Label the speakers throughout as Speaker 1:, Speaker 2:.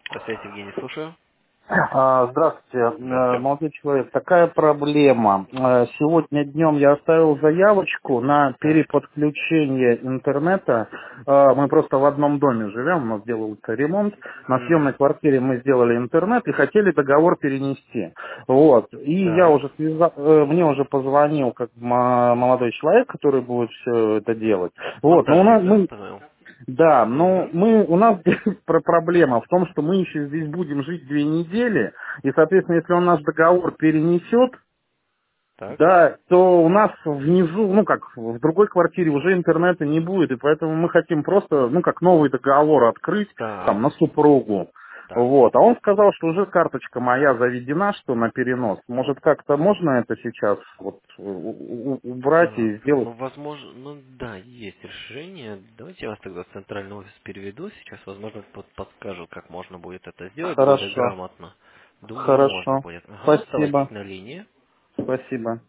Speaker 1: На связи Евгений, слушаю.
Speaker 2: Здравствуйте,
Speaker 1: Здравствуйте.
Speaker 2: молодой человек. Такая проблема. Сегодня днем я оставил заявочку на
Speaker 1: Так.
Speaker 2: переподключение интернета. Мы просто в одном доме живем, у нас делался ремонт. На съемной
Speaker 1: Угу.
Speaker 2: квартире мы сделали интернет и хотели договор перенести. Вот. И я
Speaker 1: Так.
Speaker 2: уже мне уже позвонил как молодой человек, который будет все это делать. Вот. Но
Speaker 1: Монтажник, да,
Speaker 2: мы
Speaker 1: понял?
Speaker 2: да, но
Speaker 1: Угу.
Speaker 2: у нас здесь проблема в том, что мы еще здесь будем жить 2 недели, и, соответственно, если он наш договор перенесет,
Speaker 1: Так.
Speaker 2: да, то у нас внизу, ну как, в другой квартире уже интернета не будет, и поэтому мы хотим просто, ну как, новый договор открыть, там,
Speaker 1: Так.
Speaker 2: на супругу.
Speaker 1: Так.
Speaker 2: Вот. А он сказал, что уже карточка моя заведена, что на перенос. Может, как-то можно это сейчас вот убрать
Speaker 1: Так.
Speaker 2: и сделать?
Speaker 1: Ну, возможно, ну да, есть решение. Давайте я вас тогда в центральный офис переведу. Сейчас, возможно, подскажут, как можно будет это сделать более
Speaker 2: Хорошо,
Speaker 1: грамотно. Думаю, можно
Speaker 2: хорошо.
Speaker 1: будет. Ага, оставайтесь
Speaker 2: Спасибо,
Speaker 1: на линии.
Speaker 2: спасибо.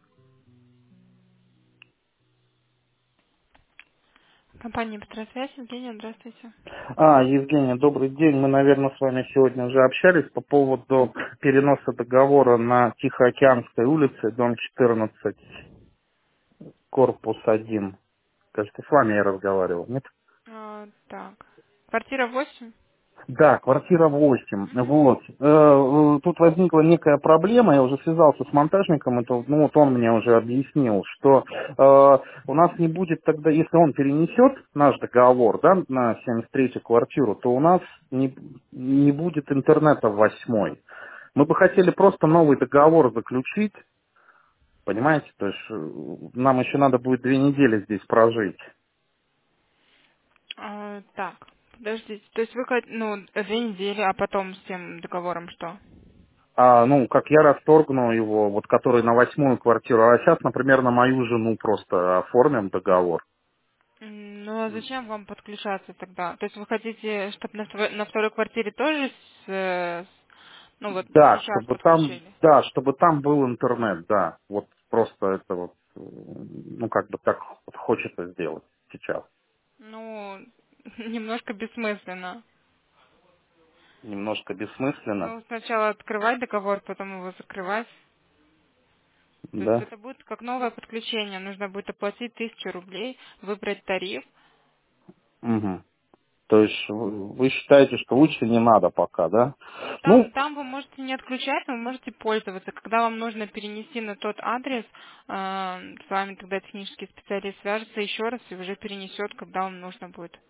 Speaker 3: Компания «Петросвязь», Евгения, здравствуйте.
Speaker 2: Евгений, добрый день. Мы, наверное, с вами сегодня уже общались по поводу переноса договора на Тихоокеанской улице, дом 14, корпус 1. Кажется, с вами я разговаривал, нет?
Speaker 3: Так. Квартира 8.
Speaker 2: Да, квартира 8.
Speaker 3: Угу.
Speaker 2: Вот. Тут возникла некая проблема, я уже связался с монтажником, это, ну вот он мне уже объяснил, что у нас не будет тогда, если он перенесет наш договор, да, на 73-ю квартиру, то у нас не будет интернета в 8-й. Мы бы хотели просто новый договор заключить, понимаете, то есть нам еще надо будет 2 недели здесь прожить.
Speaker 3: Так. Подождите. То есть вы, ну, 2 недели, а потом с тем договором что?
Speaker 2: Ну, как я расторгну его, вот который на 8-ю квартиру, а сейчас, например, на мою жену просто оформим договор.
Speaker 3: Ну, а зачем вам подключаться тогда? То есть вы хотите, чтобы на второй квартире тоже ну вот
Speaker 2: Да,
Speaker 3: сейчас подключили?
Speaker 2: чтобы там был интернет, да. Вот просто это вот, ну, как бы так вот хочется сделать сейчас.
Speaker 3: Ну, немножко бессмысленно.
Speaker 2: Немножко бессмысленно,
Speaker 3: Ну, сначала открывать договор, потом его закрывать. То есть
Speaker 2: да.
Speaker 3: это будет как новое подключение. Нужно будет оплатить 1000 рублей, выбрать тариф.
Speaker 2: Угу. То есть вы считаете, что лучше не надо пока, да?
Speaker 3: Ну,
Speaker 2: Ну,
Speaker 3: там вы можете не отключать, но вы можете пользоваться. Когда вам нужно перенести на тот адрес, с вами тогда технический специалист свяжется еще раз и уже перенесет, когда вам нужно будет.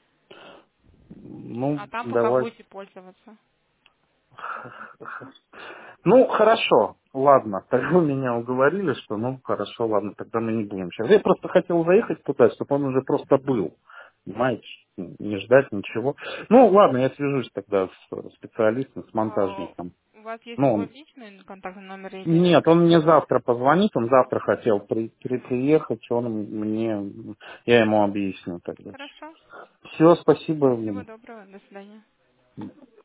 Speaker 3: А там пока
Speaker 2: давай.
Speaker 3: будете пользоваться.
Speaker 2: Ну, хорошо, ладно. Тогда вы меня уговорили, что ну хорошо, ладно, тогда мы не будем сейчас. Я просто хотел заехать туда, чтобы он уже просто был. Понимаете, не ждать ничего. Ну, ладно, я свяжусь тогда с специалистом, с монтажником.
Speaker 3: У вас есть
Speaker 2: Ну,
Speaker 3: его
Speaker 2: он...
Speaker 3: личный контактный номер или...
Speaker 2: Нет, он мне завтра позвонит, он завтра хотел приехать, он мне, я ему объясню тогда.
Speaker 3: Хорошо.
Speaker 2: Все, спасибо,
Speaker 3: Всего
Speaker 2: Евгений.
Speaker 3: доброго. До свидания.